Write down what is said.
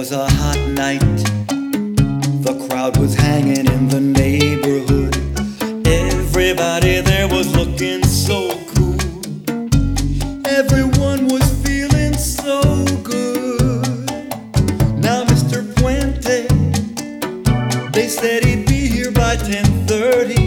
was a hot night. The crowd was hanging in the neighborhood. Everybody there was looking so cool. Everyone was feeling so good. Now Mr. Puente, they said he'd be here by 10:30.